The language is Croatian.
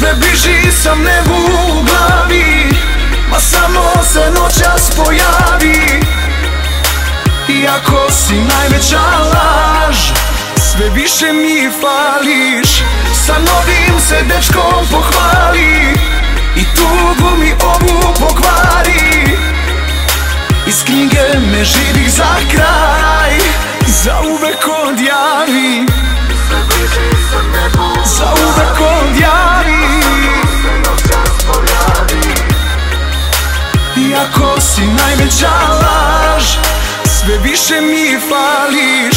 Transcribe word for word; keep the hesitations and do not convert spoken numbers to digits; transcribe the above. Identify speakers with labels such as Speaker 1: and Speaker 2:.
Speaker 1: Sve bliži sam nebu u glavi, ma samo se noćas pojavi. Iako si najveća laž, sve više mi fališ. Sa novim se dečkom pohvali i tugu mi ovu pokvari. Iz knjige me živih za kraj zauvek odjavi. Zauvek odjavi. Iako si najveća laž, sve više mi fališ.